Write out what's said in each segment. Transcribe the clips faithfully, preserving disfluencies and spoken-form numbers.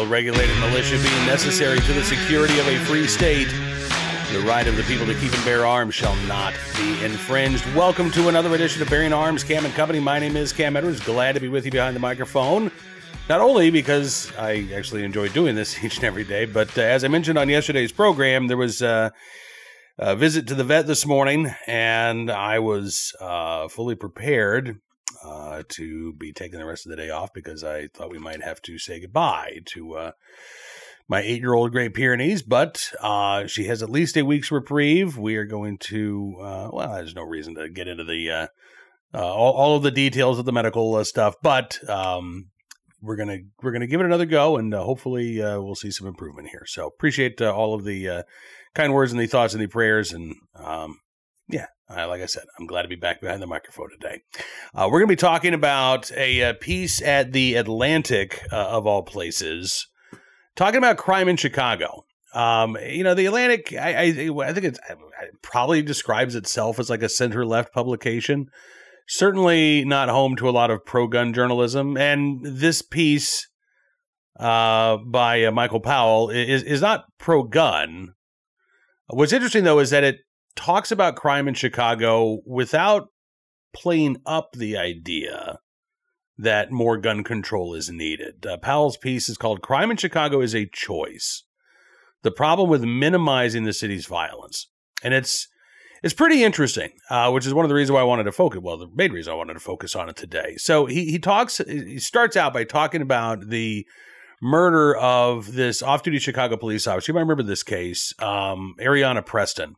well-regulated militia being necessary to the security of a free state, the right of the people to keep and bear arms shall not be infringed. Welcome to another edition of Bearing Arms, Cam and Company. My name is Cam Edwards. Glad to be with you behind the microphone. Not only because I actually enjoy doing this each and every day, but uh, as I mentioned on yesterday's program, there was uh, a visit to the vet this morning, and I was uh, fully prepared uh, to be taking the rest of the day off because I thought we might have to say goodbye to uh, my eight-year-old Great Pyrenees, but uh, she has at least a week's reprieve. We are going to, uh, well, there's no reason to get into the uh, uh, all, all of the details of the medical uh, stuff, but um, we're gonna we're gonna give it another go, and uh, hopefully uh, we'll see some improvement here. So appreciate uh, all of the uh, kind words and the thoughts and the prayers, and um, yeah, uh, like I said, I'm glad to be back behind the microphone today. Uh, we're gonna be talking about a, a piece at the Atlantic, uh, of all places, talking about crime in Chicago. Um, you know, the Atlantic, I, I, I think it's, it probably describes itself as like a center-left publication. Certainly not home to a lot of pro-gun journalism. And this piece uh, by uh, Michael Powell is, is not pro-gun. What's interesting, though, is that it talks about crime in Chicago without playing up the idea that more gun control is needed. Uh, Powell's piece is called "Crime in Chicago is a Choice: The Problem with Minimizing the City's Violence." And it's it's pretty interesting, uh, which is one of the reasons why I wanted to focus, well, the main reason I wanted to focus on it today. So he he talks, he starts out by talking about the murder of this off-duty Chicago police officer. You might remember this case, um, Ariana Preston.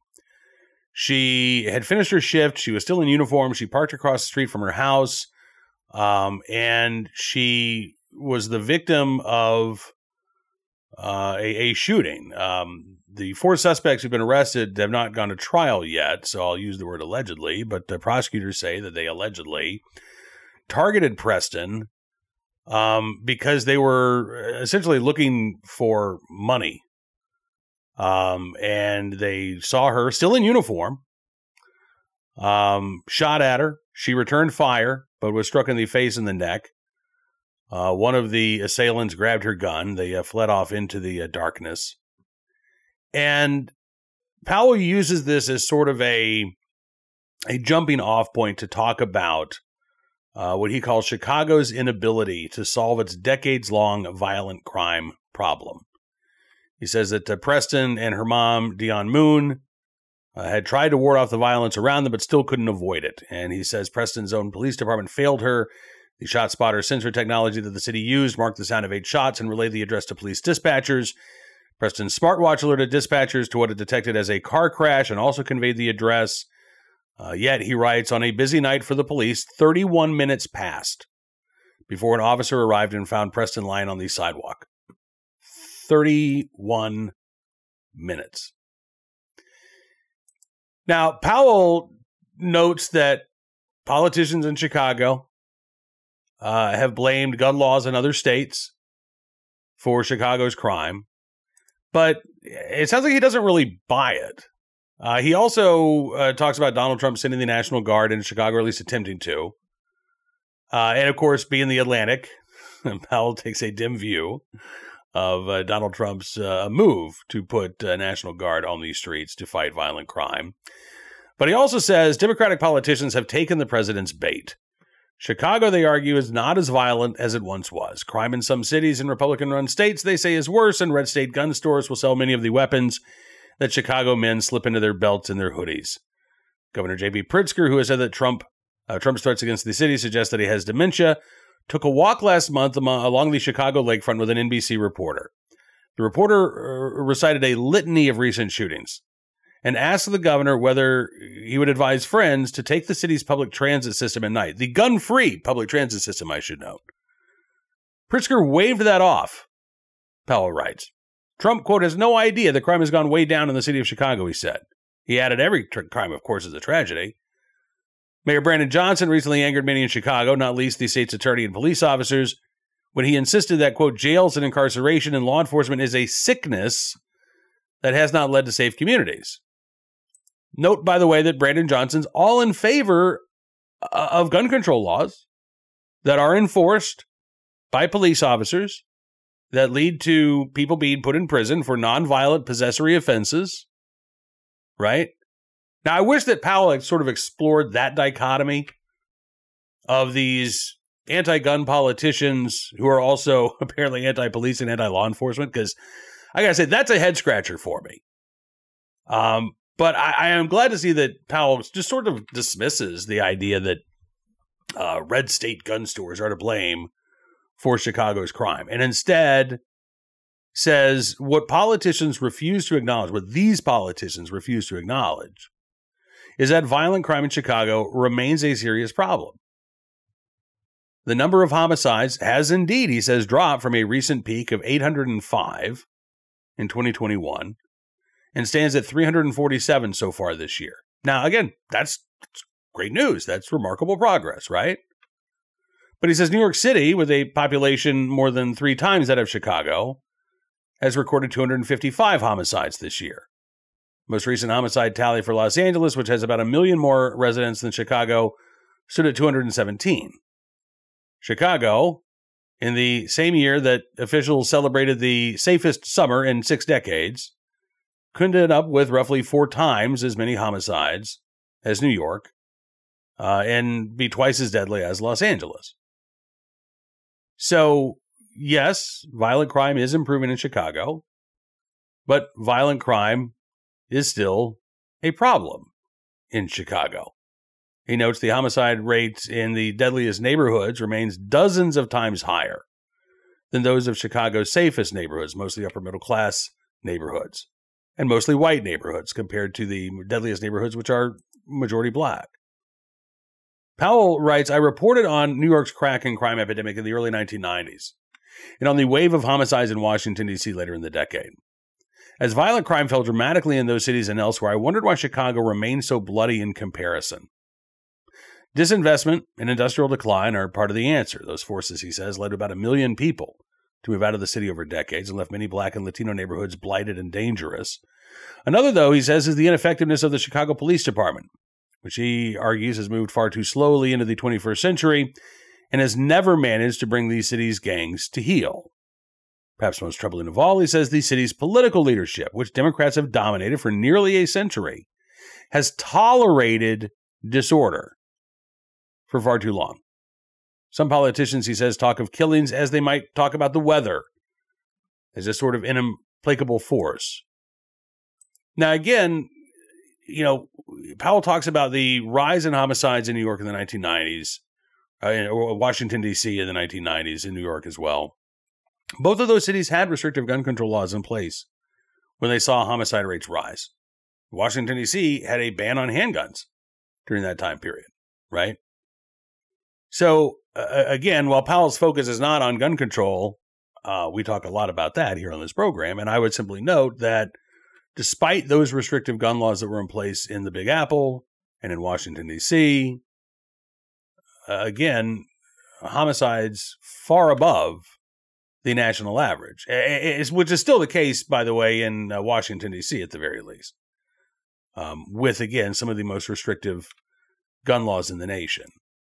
She had finished her shift. She was still in uniform. She parked across the street from her house. Um, and she was the victim of uh, a, a shooting. Um, the four suspects who've been arrested have not gone to trial yet, so I'll use the word allegedly, but the prosecutors say that they allegedly targeted Preston um, because they were essentially looking for money. Um, and they saw her still in uniform, um, shot at her. She returned fire, but was struck in the face and the neck. Uh, one of the assailants grabbed her gun. They uh, fled off into the uh, darkness. And Powell uses this as sort of a, a jumping off point to talk about uh, what he calls Chicago's inability to solve its decades-long violent crime problem. He says that uh, Preston and her mom, Dion Moon, Uh, had tried to ward off the violence around them, but still couldn't avoid it. And he says Preston's own police department failed her. The shot spotter sensor technology that the city used marked the sound of eight shots and relayed the address to police dispatchers. Preston's smartwatch alerted dispatchers to what it detected as a car crash and also conveyed the address. Uh, yet, he writes, on a busy night for the police, thirty-one minutes passed before an officer arrived and found Preston lying on the sidewalk. thirty-one minutes. Now, Powell notes that politicians in Chicago uh, have blamed gun laws in other states for Chicago's crime, but it sounds like he doesn't really buy it. Uh, he also uh, talks about Donald Trump sending the National Guard into Chicago, or at least attempting to. Uh, and, of course, being the Atlantic, Powell takes a dim view of uh, Donald Trump's uh, move to put uh, National Guard on these streets to fight violent crime. But he also says Democratic politicians have taken the president's bait. Chicago, they argue, is not as violent as it once was. Crime in some cities and Republican-run states, they say, is worse, and red state gun stores will sell many of the weapons that Chicago men slip into their belts and their hoodies. Governor J B Pritzker, who has said that Trump, uh, Trump's threats against the city suggest that he has dementia, took a walk last month along the Chicago lakefront with an N B C reporter. The reporter recited a litany of recent shootings and asked the governor whether he would advise friends to take the city's public transit system at night. The gun-free public transit system, I should note. Pritzker waved that off, Powell writes. Trump, quote, has no idea that crime has gone way down in the city of Chicago, he said. He added, every tr- crime, of course, is a tragedy. Mayor Brandon Johnson recently angered many in Chicago, not least the state's attorney and police officers, when he insisted that, quote, jails and incarceration and law enforcement is a sickness that has not led to safe communities. Note, by the way, that Brandon Johnson's all in favor of gun control laws that are enforced by police officers that lead to people being put in prison for nonviolent possessory offenses, right? Now, I wish that Powell had sort of explored that dichotomy of these anti-gun politicians who are also apparently anti-police and anti-law enforcement, because I gotta say, that's a head-scratcher for me. Um, but I, I am glad to see that Powell just sort of dismisses the idea that uh, red state gun stores are to blame for Chicago's crime, and instead says what politicians refuse to acknowledge, what these politicians refuse to acknowledge, is that violent crime in Chicago remains a serious problem. The number of homicides has indeed, he says, dropped from a recent peak of eight hundred five in twenty twenty-one and stands at three hundred forty-seven so far this year. Now, again, that's great news. That's remarkable progress, right? But he says New York City, with a population more than three times that of Chicago, has recorded two hundred fifty-five homicides this year. Most recent homicide tally for Los Angeles, which has about a million more residents than Chicago, stood at two hundred seventeen. Chicago, in the same year that officials celebrated the safest summer in six decades, could end up with roughly four times as many homicides as New York, uh, and be twice as deadly as Los Angeles. So, yes, violent crime is improving in Chicago, but violent crime is still a problem in Chicago. He notes the homicide rate in the deadliest neighborhoods remains dozens of times higher than those of Chicago's safest neighborhoods, mostly upper middle class neighborhoods, and mostly white neighborhoods compared to the deadliest neighborhoods, which are majority black. Powell writes, I reported on New York's crack and crime epidemic in the early nineteen nineties and on the wave of homicides in Washington, D C later in the decade. As violent crime fell dramatically in those cities and elsewhere, I wondered why Chicago remained so bloody in comparison. Disinvestment and industrial decline are part of the answer. Those forces, he says, led about a million people to move out of the city over decades and left many black and Latino neighborhoods blighted and dangerous. Another, though, he says, is the ineffectiveness of the Chicago Police Department, which he argues has moved far too slowly into the twenty-first century and has never managed to bring these cities' gangs to heel. Perhaps most troubling of all, he says, the city's political leadership, which Democrats have dominated for nearly a century, has tolerated disorder for far too long. Some politicians, he says, talk of killings as they might talk about the weather, as a sort of implacable force. Now, again, you know, Powell talks about the rise in homicides in New York in the nineteen nineties, uh, in Washington, D C in the nineteen nineties, in New York as well. Both of those cities had restrictive gun control laws in place when they saw homicide rates rise. Washington, D C had a ban on handguns during that time period, right? So, uh, again, while Powell's focus is not on gun control, uh, we talk a lot about that here on this program, and I would simply note that despite those restrictive gun laws that were in place in the Big Apple and in Washington, D C, uh, again, homicides far above the national average, it's, which is still the case, by the way, in uh, Washington, D C at the very least, um, with, again, some of the most restrictive gun laws in the nation.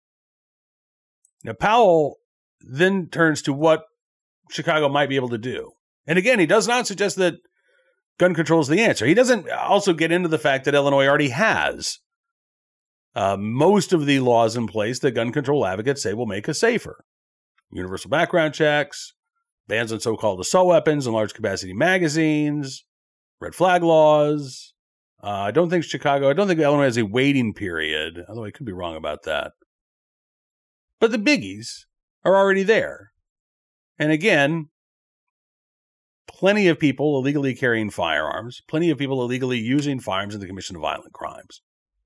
Now, Powell then turns to what Chicago might be able to do. And again, he does not suggest that gun control is the answer. He doesn't also get into the fact that Illinois already has uh, most of the laws in place that gun control advocates say will make us safer. Universal background checks, bans on so-called assault weapons and large capacity magazines, red flag laws. Uh, I don't think Chicago, I don't think Illinois has a waiting period, although I could be wrong about that. But the biggies are already there. And again, plenty of people illegally carrying firearms, plenty of people illegally using firearms in the commission of violent crimes.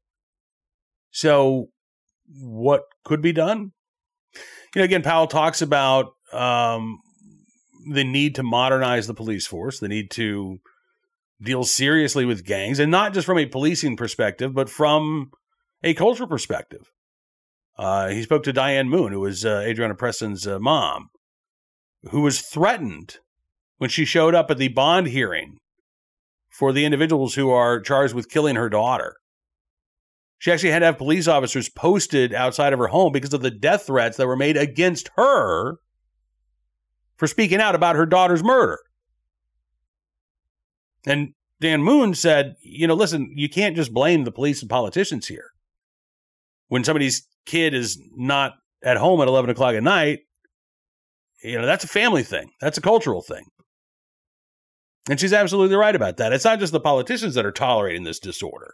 So what could be done? You know, again, Powell talks about um, the need to modernize the police force, the need to deal seriously with gangs, and not just from a policing perspective, but from a cultural perspective. Uh, he spoke to Diane Moon, who was uh, Adriana Preston's uh, mom, who was threatened when she showed up at the bond hearing for the individuals who are charged with killing her daughter. She actually had to have police officers posted outside of her home because of the death threats that were made against her for speaking out about her daughter's murder. And Dan Moon said, you know, listen, you can't just blame the police and politicians here. When somebody's kid is not at home at eleven o'clock at night, you know, that's a family thing. That's a cultural thing. And she's absolutely right about that. It's not just the politicians that are tolerating this disorder.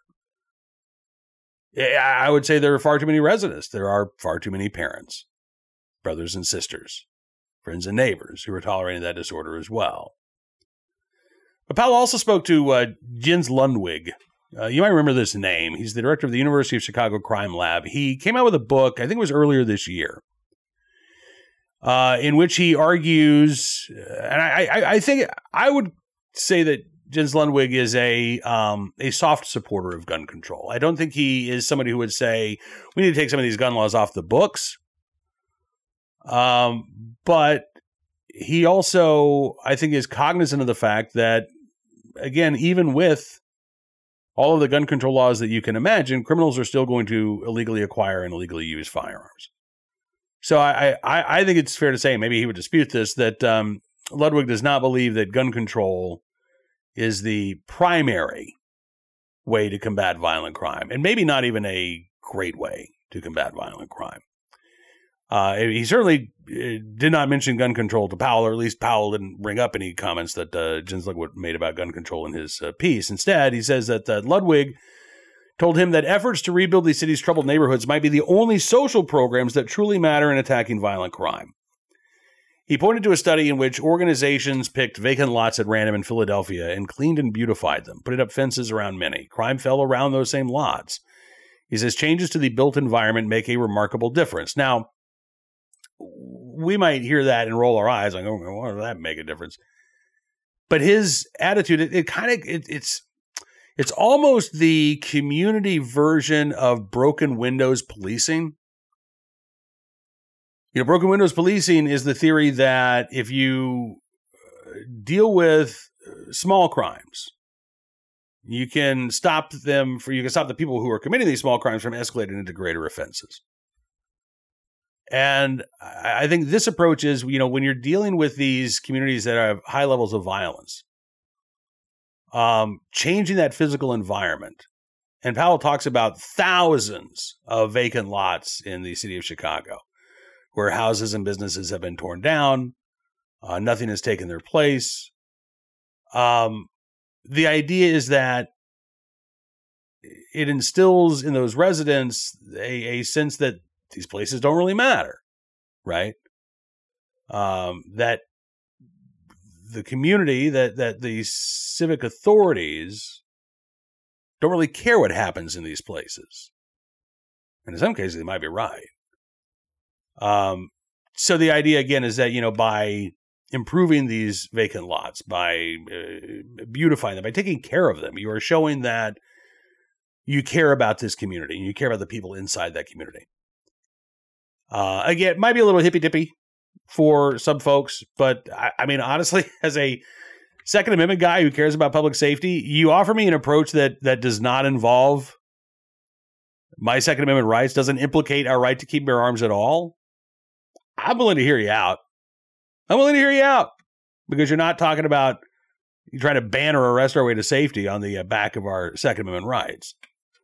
I would say there are far too many residents. There are far too many parents, brothers and sisters, friends and neighbors who are tolerating that disorder as well. But Powell also spoke to uh, Jens Lundwig. Uh, you might remember this name. He's the director of the University of Chicago Crime Lab. He came out with a book, I think it was earlier this year, uh, in which he argues, and I, I, I think I would say that Jens Lundwig is a um, a soft supporter of gun control. I don't think he is somebody who would say, we need to take some of these gun laws off the books. Um, but he also, I think, is cognizant of the fact that, again, even with all of the gun control laws that you can imagine, criminals are still going to illegally acquire and illegally use firearms. So I, I, I think it's fair to say, maybe he would dispute this, that um, Ludwig does not believe that gun control is the primary way to combat violent crime, and maybe not even a great way to combat violent crime. Uh, he certainly did not mention gun control to Powell, or at least Powell didn't bring up any comments that uh, Jens Ludwig made about gun control in his uh, piece. Instead, he says that uh, Ludwig told him that efforts to rebuild the city's troubled neighborhoods might be the only social programs that truly matter in attacking violent crime. He pointed to a study in which organizations picked vacant lots at random in Philadelphia and cleaned and beautified them, putting up fences around many. Crime fell around those same lots. He says changes to the built environment make a remarkable difference. Now, we might hear that and roll our eyes like, oh, why does that make a difference? But his attitude, it, it kind of, it, it's, it's almost the community version of broken windows policing. You know, broken windows policing is the theory that if you deal with small crimes, you can stop them for, you can stop the people who are committing these small crimes from escalating into greater offenses. And I think this approach is, you know, when you're dealing with these communities that have high levels of violence, um, changing that physical environment. And Powell talks about thousands of vacant lots in the city of Chicago, where houses and businesses have been torn down. Uh, nothing has taken their place. Um, the idea is that it instills in those residents a, a sense that these places don't really matter, right? Um, that the community, that that the civic authorities don't really care what happens in these places. And in some cases, they might be right. Um, so the idea, again, is that, you know, by improving these vacant lots, by uh, beautifying them, by taking care of them, you are showing that you care about this community and you care about the people inside that community. Uh, again, it might be a little hippy-dippy for some folks, but I, I mean, honestly, as a Second Amendment guy who cares about public safety, you offer me an approach that that does not involve my Second Amendment rights, doesn't implicate our right to keep bear arms at all, I'm willing to hear you out. I'm willing to hear you out because you're not talking about you trying to ban or arrest our way to safety on the back of our Second Amendment rights.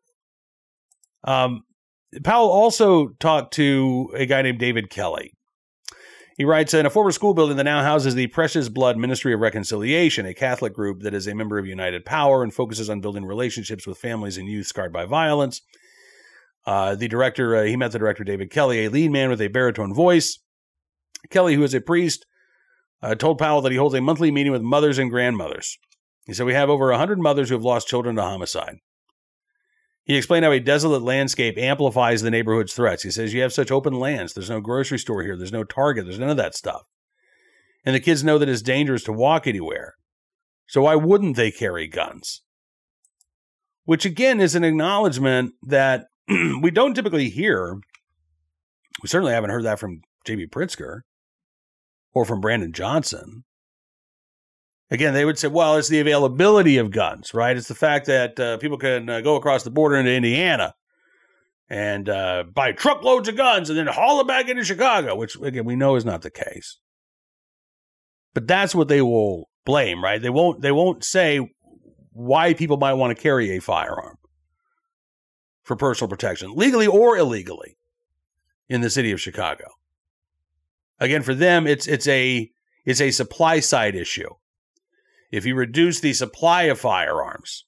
Um, Powell also talked to a guy named David Kelly. He writes, in a former school building that now houses the Precious Blood Ministry of Reconciliation, a Catholic group that is a member of United Power and focuses on building relationships with families and youth scarred by violence. Uh, the director, uh, he met the director, David Kelly, a lean man with a baritone voice. Kelly, who is a priest, uh, told Powell that he holds a monthly meeting with mothers and grandmothers. He said, we have over one hundred mothers who have lost children to homicide. He explained how a desolate landscape amplifies the neighborhood's threats. He says, you have such open lands. There's no grocery store here. There's no Target. There's none of that stuff. And the kids know that it's dangerous to walk anywhere. So why wouldn't they carry guns? Which, again, is an acknowledgement that we don't typically hear. We certainly haven't heard that from J B Pritzker or from Brandon Johnson. Again, they would say, well, it's the availability of guns, right? It's the fact that uh, people can uh, go across the border into Indiana and uh, buy truckloads of guns and then haul them back into Chicago, which, again, we know is not the case. But that's what they will blame, right? They won't, they won't say why people might want to carry a firearm for personal protection, legally or illegally, in the city of Chicago. Again, for them, it's it's a it's a supply side issue. If you reduce the supply of firearms,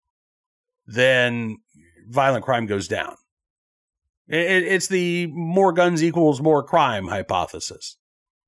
then violent crime goes down. It, it's the more guns equals more crime hypothesis.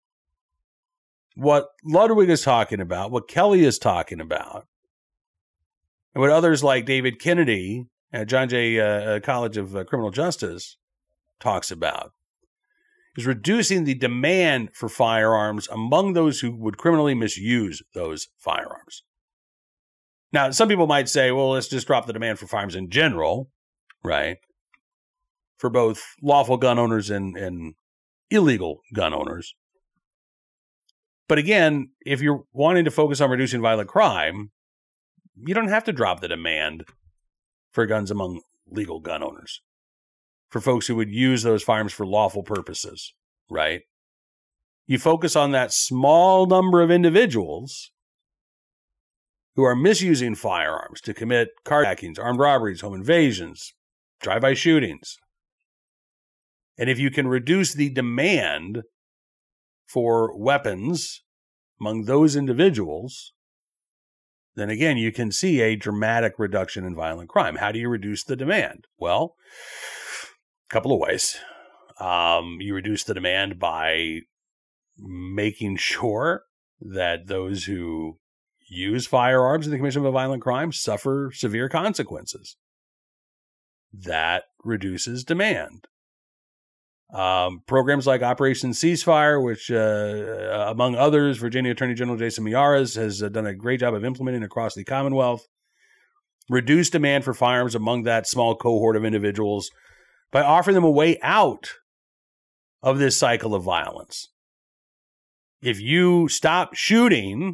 What Ludwig is talking about, what Kelly is talking about, and what others like David Kennedy at John Jay uh, College of uh, Criminal Justice talks about, is reducing the demand for firearms among those who would criminally misuse those firearms. Now, some people might say, well, let's just drop the demand for firearms in general, right? For both lawful gun owners and, and illegal gun owners. But again, if you're wanting to focus on reducing violent crime, you don't have to drop the demand for guns among legal gun owners, for folks who would use those firearms for lawful purposes, right? You focus on that small number of individuals who are misusing firearms to commit carjackings, armed robberies, home invasions, drive-by shootings. And if you can reduce the demand for weapons among those individuals, then again, you can see a dramatic reduction in violent crime. How do you reduce the demand? Well, a couple of ways. Um, you reduce the demand by making sure that those who use firearms in the commission of a violent crime suffer severe consequences. That reduces demand. Um, programs like Operation Ceasefire, which, uh, among others, Virginia Attorney General Jason Miyares has uh, done a great job of implementing across the Commonwealth, reduce demand for firearms among that small cohort of individuals by offering them a way out of this cycle of violence. If you stop shooting,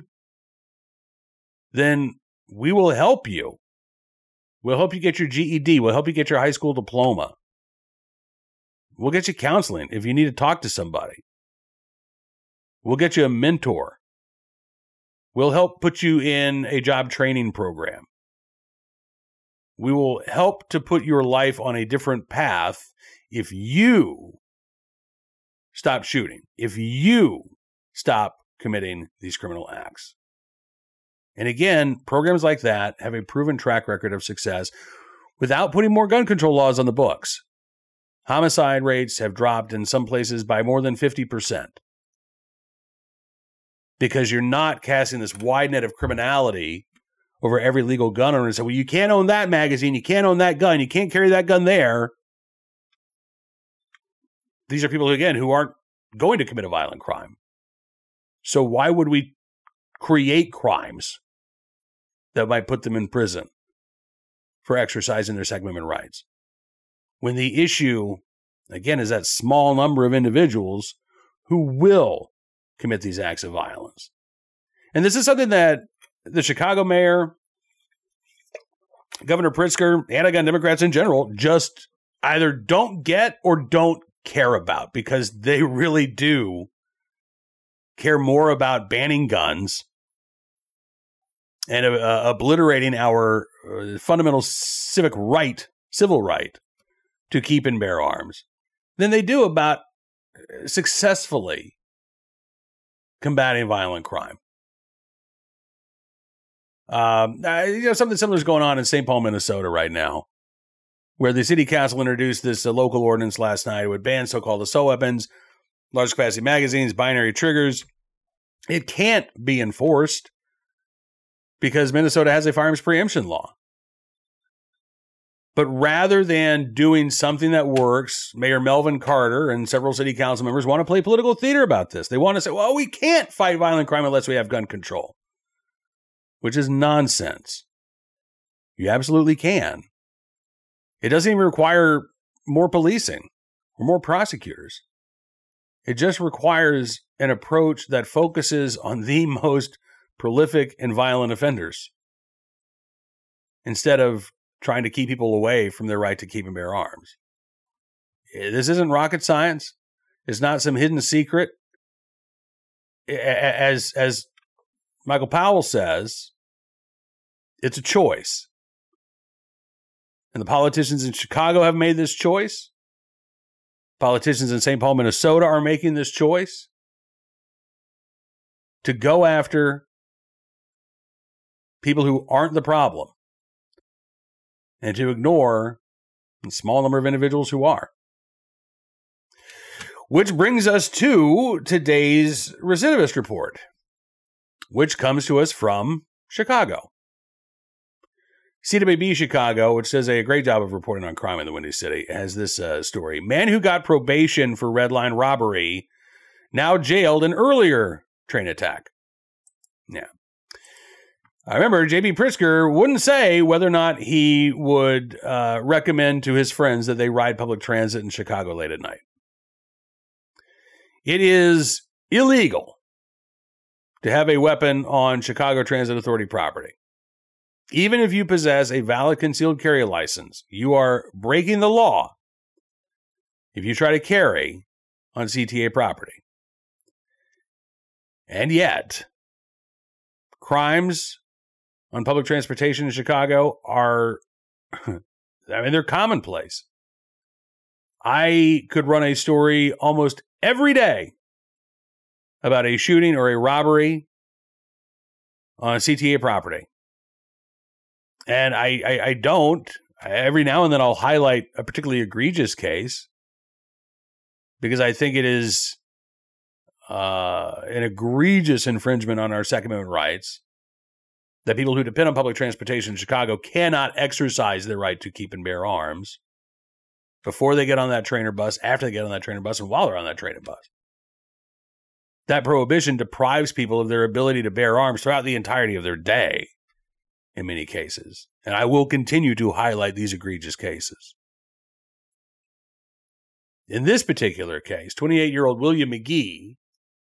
then we will help you. We'll help you get your G E D. We'll help you get your high school diploma. We'll get you counseling if you need to talk to somebody. We'll get you a mentor. We'll help put you in a job training program. We will help to put your life on a different path if you stop shooting, if you stop committing these criminal acts. And again, programs like that have a proven track record of success without putting more gun control laws on the books. Homicide rates have dropped in some places by more than fifty percent. Because you're not casting this wide net of criminality over every legal gun owner and say, well, you can't own that magazine, you can't own that gun, you can't carry that gun there. These are people, again, who aren't going to commit a violent crime. So why would we create crimes that might put them in prison for exercising their Second Amendment rights? When the issue, again, is that small number of individuals who will commit these acts of violence. And this is something that the Chicago mayor, Governor Pritzker, anti-gun Democrats in general, just either don't get or don't care about, because they really do care more about banning guns and uh, obliterating our uh, fundamental civic right, civil right, to keep and bear arms than they do about successfully combating violent crime. Um, you know, something similar is going on in Saint Paul, Minnesota right now, where the city council introduced this uh, local ordinance last night. It would ban so-called assault weapons, large capacity magazines, binary triggers. It can't be enforced because Minnesota has a firearms preemption law. But rather than doing something that works, Mayor Melvin Carter and several city council members want to play political theater about this. They want to say, well, we can't fight violent crime unless we have gun control, which is nonsense. You absolutely can. It doesn't even require more policing or more prosecutors. It just requires an approach that focuses on the most prolific and violent offenders instead of trying to keep people away from their right to keep and bear arms. This isn't rocket science. It's not some hidden secret. as as Michael Powell says, it's a choice. And the politicians in Chicago have made this choice. Politicians in Saint Paul, Minnesota are making this choice to go after people who aren't the problem and to ignore a small number of individuals who are. Which brings us to today's recidivist report, which comes to us from Chicago. C W B Chicago, which does a great job of reporting on crime in the Windy City, has this uh, story. Man who got probation for Red Line robbery, now jailed in earlier train attack. Yeah. I remember J B Pritzker wouldn't say whether or not he would uh, recommend to his friends that they ride public transit in Chicago late at night. It is illegal to have a weapon on Chicago Transit Authority property. Even if you possess a valid concealed carry license, you are breaking the law if you try to carry on C T A property. And yet, crimes on public transportation in Chicago are, I mean, they're commonplace. I could run a story almost every day about a shooting or a robbery on C T A property. And I, I, I don't. Every now and then I'll highlight a particularly egregious case because I think it is uh, an egregious infringement on our Second Amendment rights that people who depend on public transportation in Chicago cannot exercise their right to keep and bear arms before they get on that train or bus, after they get on that train or bus, and while they're on that train or bus. That prohibition deprives people of their ability to bear arms throughout the entirety of their day. In many cases. And I will continue to highlight these egregious cases. In this particular case, twenty-eight-year-old William McGee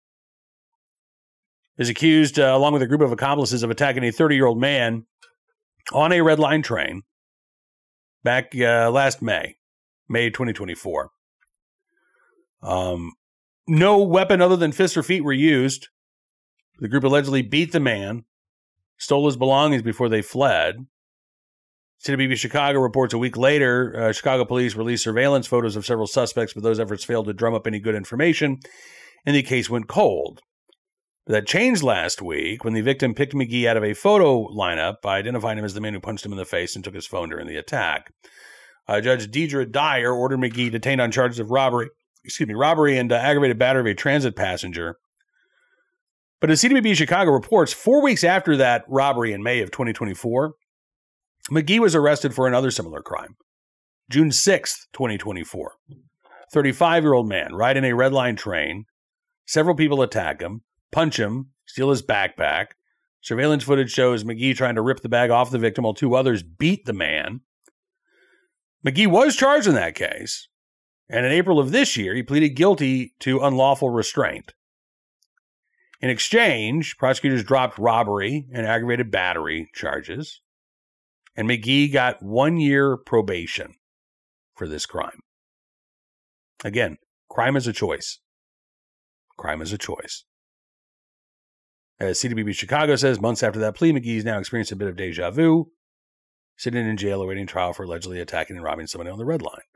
is accused, uh, along with a group of accomplices, of attacking a thirty-year-old man on a Red Line train back uh, last May, May twenty twenty-four. Um, no weapon other than fists or feet were used. The group allegedly beat the man, stole his belongings before they fled. C W B Chicago reports a week later, uh, Chicago police released surveillance photos of several suspects, but those efforts failed to drum up any good information, and the case went cold. That changed last week when the victim picked McGee out of a photo lineup by identifying him as the man who punched him in the face and took his phone during the attack. Uh, Judge Deidre Dyer ordered McGee detained on charges of robbery, excuse me, robbery and uh, aggravated battery of a transit passenger. But as C W B Chicago reports, four weeks after that robbery in May of twenty twenty-four, McGee was arrested for another similar crime. June sixth, twenty twenty-four. thirty-five-year-old man riding a Red Line train. Several people attack him, punch him, steal his backpack. Surveillance footage shows McGee trying to rip the bag off the victim while two others beat the man. McGee was charged in that case, and in April of this year, he pleaded guilty to unlawful restraint. In exchange, prosecutors dropped robbery and aggravated battery charges, and McGee got one year probation for this crime. Again, crime is a choice. Crime is a choice. As C W B Chicago says, months after that plea, McGee's now experienced a bit of deja vu, sitting in jail awaiting trial for allegedly attacking and robbing somebody on the Red Line.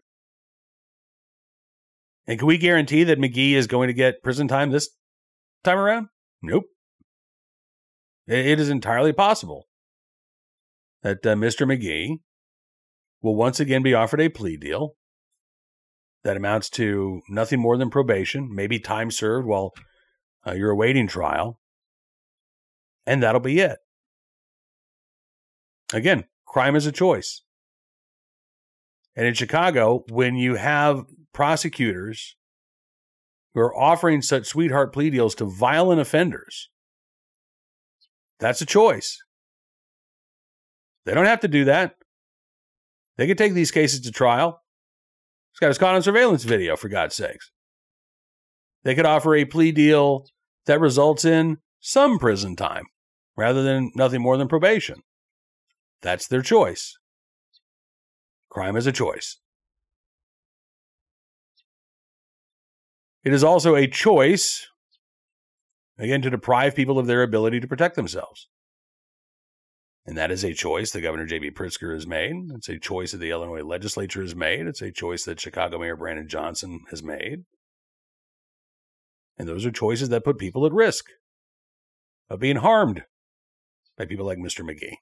And can we guarantee that McGee is going to get prison time this time around? Nope. It is entirely possible that uh, Mister McGee will once again be offered a plea deal that amounts to nothing more than probation, maybe time served while uh, you're awaiting trial, and that'll be it. Again, crime is a choice. And in Chicago, when you have prosecutors who are offering such sweetheart plea deals to violent offenders, that's a choice. They don't have to do that. They can take these cases to trial. This guy was caught on surveillance video, for God's sakes. They could offer a plea deal that results in some prison time rather than nothing more than probation. That's their choice. Crime is a choice. It is also a choice, again, to deprive people of their ability to protect themselves. And that is a choice that Governor J B Pritzker has made. It's a choice that the Illinois legislature has made. It's a choice that Chicago Mayor Brandon Johnson has made. And those are choices that put people at risk of being harmed by people like Mister McGee.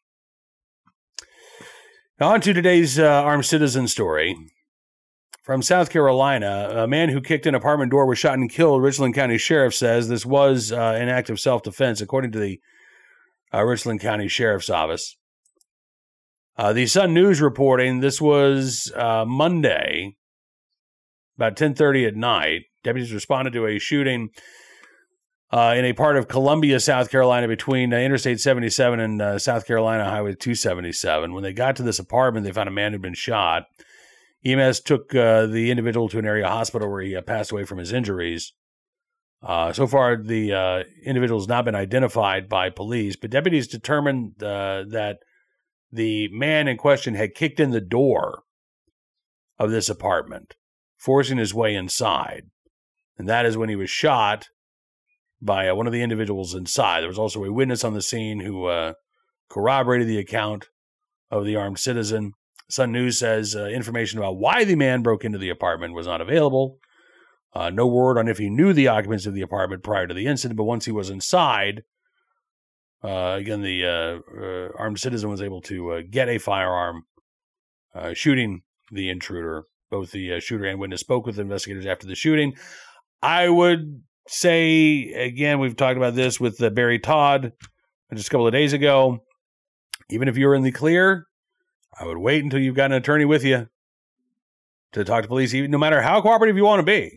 Now on to today's uh, armed citizen story. From South Carolina, a man who kicked an apartment door was shot and killed. Richland County Sheriff says this was uh, an act of self-defense, according to the uh, Richland County Sheriff's Office. Uh, the Sun News reporting this was uh, Monday, about ten thirty at night. Deputies responded to a shooting uh, in a part of Columbia, South Carolina, between uh, Interstate seventy-seven and uh, South Carolina Highway two seventy-seven. When they got to this apartment, they found a man who'd been shot. E M S took uh, the individual to an area hospital where he uh, passed away from his injuries. Uh, so far, the uh, individual has not been identified by police, but deputies determined uh, that the man in question had kicked in the door of this apartment, forcing his way inside. And that is when he was shot by uh, one of the individuals inside. There was also a witness on the scene who uh, corroborated the account of the armed citizen. Sun News says uh, information about why the man broke into the apartment was not available. Uh, no word on if he knew the occupants of the apartment prior to the incident, but once he was inside, uh, again, the uh, uh, armed citizen was able to uh, get a firearm, uh, shooting the intruder. Both the uh, shooter and witness spoke with investigators after the shooting. I would say, again, we've talked about this with uh, Barry Todd just a couple of days ago. Even if you're in the clear, I would wait until you've got an attorney with you to talk to police, even no matter how cooperative you want to be.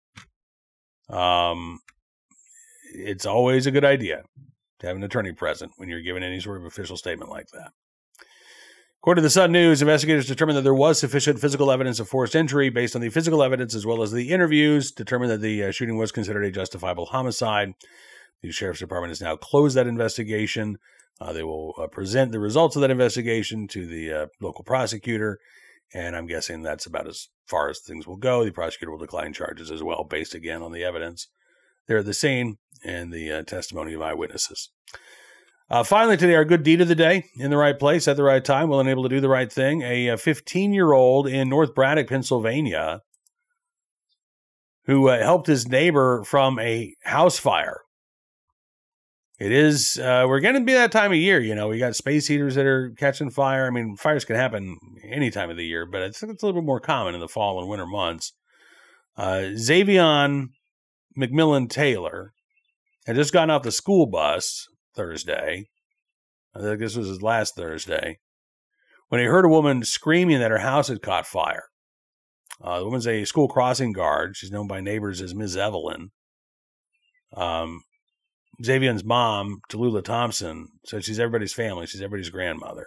Um, it's always a good idea to have an attorney present when you're giving any sort of official statement like that. According to the Sun News, investigators determined that there was sufficient physical evidence of forced entry. Based on the physical evidence as well as the interviews, determined that the uh, shooting was considered a justifiable homicide. The Sheriff's Department has now closed that investigation. Uh, they will uh, present the results of that investigation to the uh, local prosecutor, and I'm guessing that's about as far as things will go. The prosecutor will decline charges as well, based again on the evidence there at the scene and the uh, testimony of eyewitnesses. Uh, finally today, our good deed of the day, in the right place at the right time, willing and able to do the right thing. A fifteen-year-old in North Braddock, Pennsylvania, who uh, helped his neighbor from a house fire. It is, uh, we're going to be that time of year, you know, we got space heaters that are catching fire. I mean, fires can happen any time of the year, but I think it's a little bit more common in the fall and winter months. Uh, Xavion McMillan Taylor had just gotten off the school bus Thursday. I think this was his last Thursday, when he heard a woman screaming that her house had caught fire. Uh, the woman's a school crossing guard. She's known by neighbors as Miz Evelyn. Um, Xavion's mom, Tallulah Thompson, said she's everybody's family. She's everybody's grandmother.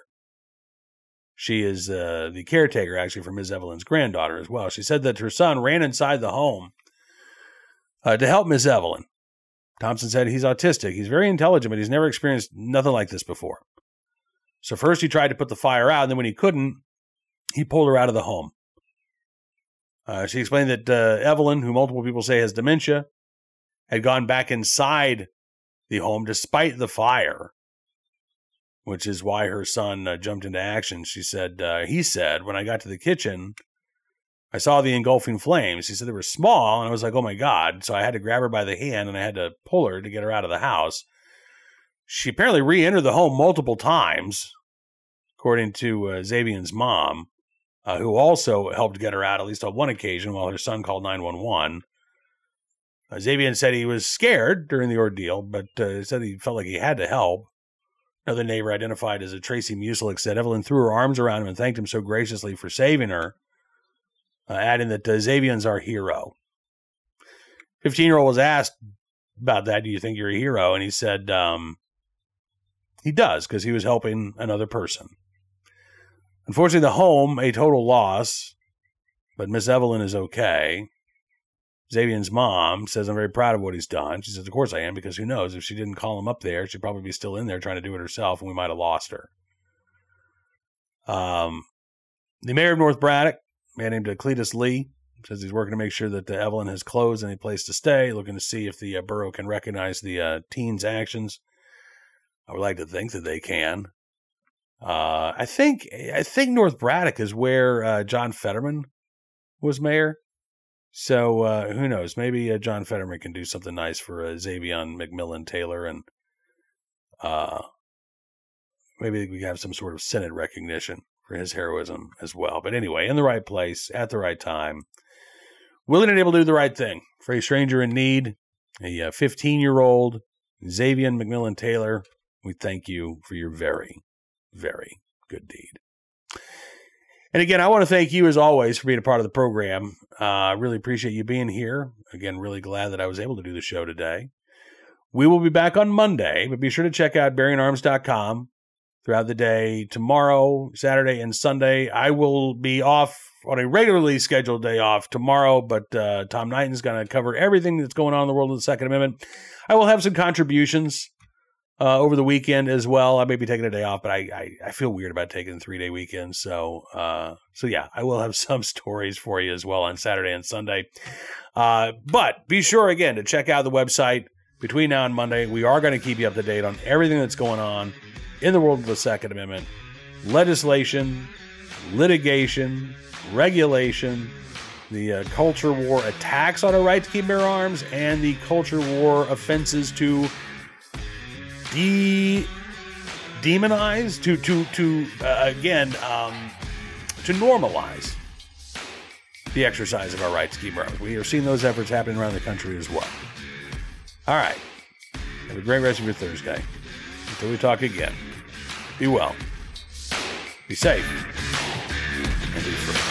She is uh, the caretaker, actually, for Miz Evelyn's granddaughter as well. She said that her son ran inside the home uh, to help Miz Evelyn. Thompson said he's autistic. He's very intelligent, but he's never experienced nothing like this before. So first he tried to put the fire out, and then when he couldn't, he pulled her out of the home. Uh, she explained that uh, Evelyn, who multiple people say has dementia, had gone back inside the home despite the fire, which is why her son uh, jumped into action. She said, uh, he said, when I got to the kitchen, I saw the engulfing flames. He said they were small, and I was like, oh my God. So I had to grab her by the hand, and I had to pull her to get her out of the house. She apparently re-entered the home multiple times, according to uh, Xavion's mom, uh, who also helped get her out at least on one occasion while her son called nine one one. Uh, Xavion said he was scared during the ordeal, but uh, said he felt like he had to help. Another neighbor, identified as a Tracy Muselick, said Evelyn threw her arms around him and thanked him so graciously for saving her, uh, adding that uh, Xavion's our hero. fifteen-year-old was asked about that, do you think you're a hero? And he said um, he does, because he was helping another person. Unfortunately, the home, a total loss, but Miss Evelyn is okay. Xavion's mom says, I'm very proud of what he's done. She says, of course I am, because who knows? If she didn't call him up there, she'd probably be still in there trying to do it herself, and we might have lost her. Um, the mayor of North Braddock, a man named Cletus Lee, Says he's working to make sure that the Evelyn has closed any place to stay, looking to see if the uh, borough can recognize the uh, teens' actions. I would like to think that they can. Uh, I think I think North Braddock is where uh, John Fetterman was mayor. So uh, who knows? Maybe uh, John Fetterman can do something nice for uh, Xavion McMillan Taylor, and uh, maybe we can have some sort of Senate recognition for his heroism as well. But anyway, in the right place, at the right time, willing and able to do the right thing for a stranger in need, a fifteen-year-old Xavion McMillan Taylor. We thank you for your very, very good deed. And again, I want to thank you, as always, for being a part of the program. I uh, really appreciate you being here. Again, really glad that I was able to do the show today. We will be back on Monday, but be sure to check out Bearing Arms dot com throughout the day. Tomorrow, Saturday, and Sunday, I will be off on a regularly scheduled day off tomorrow, but uh, Tom Knighton's going to cover everything that's going on in the world of the Second Amendment. I will have some contributions uh, over the weekend as well. I may be taking a day off, but I I, I feel weird about taking three-day weekends. So, uh, so yeah, I will have some stories for you as well on Saturday and Sunday. Uh, but be sure, again, to check out the website between now and Monday. We are going to keep you up to date on everything that's going on in the world of the Second Amendment, legislation, litigation, regulation, the uh, culture war attacks on our right to keep and bear arms, and the culture war offenses to de demonize, to to to uh, again um, to normalize the exercise of our right to keep and bear arms. We are seeing those efforts happening around the country as well. All right, have a great rest of your Thursday. Until we talk again, be well, be safe, and be free.